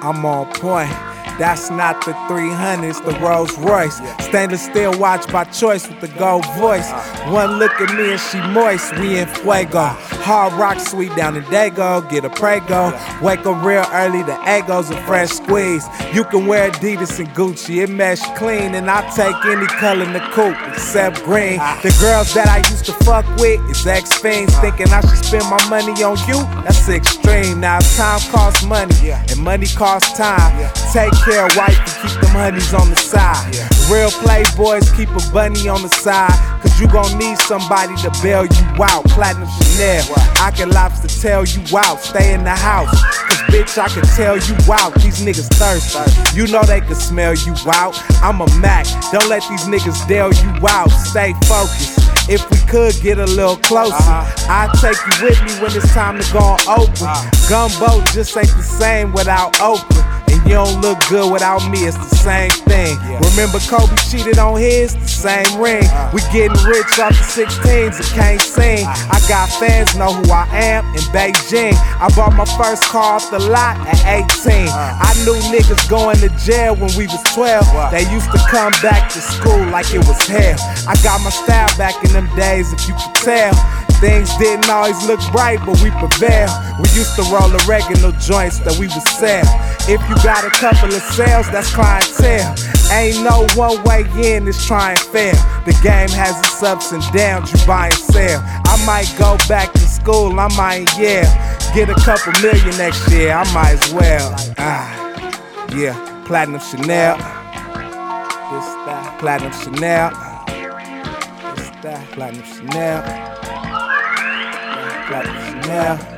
I'm on point. That's not the 300s, the Rolls Royce. Stainless steel watch by choice with the gold voice. One look at me and she moist, we in fuego. Hard rock sweet down in Dago, get a Prego. Wake up real early, the Eggos and fresh squeeze. You can wear Adidas and Gucci, it mesh clean. And I take any color in the coupe except green. The girls that I used to fuck with is ex-fiends. Thinking I should spend my money on you, that's extreme. Now time costs money, and money costs time. Take care of wife and keep them honeys on the side. Real playboys keep a bunny on the side, cause you gon' need somebody to bail you out. Platinum Chanel, I can lobster tail you out. Stay in the house, cause bitch I can tell you out. These niggas thirsty, you know they can smell you out. I'm a Mac, don't let these niggas deal you out. Stay focused, if we could get a little closer, I'd take you with me when it's time to go on Oprah. Gumbo just ain't the same without Oprah. And you don't look good without me, it's the same thing. Remember Kobe cheated on his, the same ring. We getting rich off the 16s and can't sing. I got fans know who I am in Beijing. I bought my first car off the lot at 18. I knew niggas going to jail when we was 12. They used to come back to school like it was hell. I got my style back in them days, if you could tell. Things didn't always look bright, but we prevailed. We used to roll oregano joints that we would sell. If you got a couple of sales, that's clientele. Ain't no one way in, it's try and fail. The game has its ups and downs, you buy and sell. I might go back to school, I might, get a couple million next year, I might as well. Platinum Chanel. This that, Platinum Chanel. This that, Platinum Chanel. Platinum Chanel.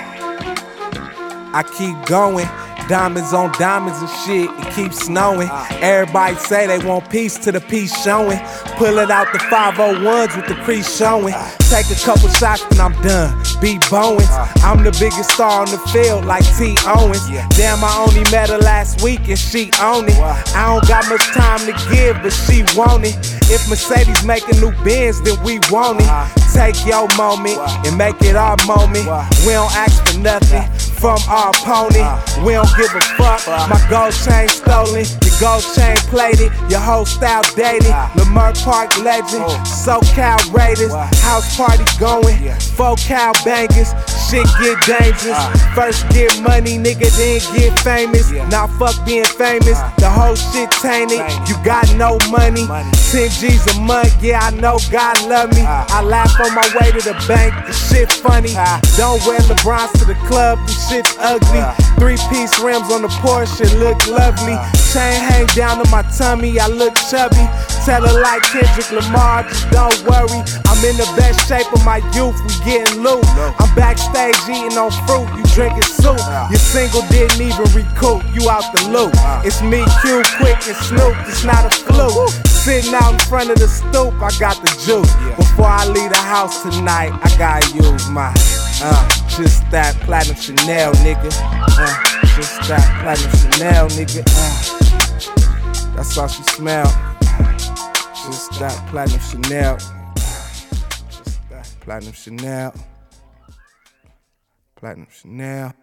I keep going, diamonds on diamonds and shit, it keeps snowing. Everybody say they want peace till the peace showing. Pull it out the 501s with the crease showing. Take a couple shots and I'm done, be Bowens. I'm the biggest star on the field like T. Owens. Damn, I only met her last week and she own it. I don't got much time to give, but she want it. If Mercedes make a new Benz, then we want it. Take your moment and make it our moment. We don't ask for nothing from our opponent. We don't give a fuck. My gold chain stolen, your gold chain plated, your whole style dated. Lamar Park legend, SoCal Raiders, house party going, 4Cal bangers. Shit get dangerous. First get money, nigga, then get famous. Now fuck being famous, the whole shit tainted. You got no money, 10 G's a month, yeah, I know God love me. I laugh on my way to the bank, the shit funny. Don't wear LeBrons to the club, the shit's ugly. 3-piece rims on the Porsche, look lovely. Chain hang down to my tummy, I look chubby. Tell her like Kendrick Lamar, just don't worry. I'm in the best shape of my youth, we getting loot. I'm backstage eating on fruit, you drinking soup. Your single didn't even recoup, you out the loop. It's me, Q, Quick, and Snoop, it's not a fluke. Sitting out in front of the stoop, I got the juice. Before I leave the house tonight, I gotta use my just that Platinum Chanel, nigga. Just that Platinum Chanel, nigga. That's all she smell. Just that Platinum Chanel. Just that Platinum Chanel. Platinum Chanel.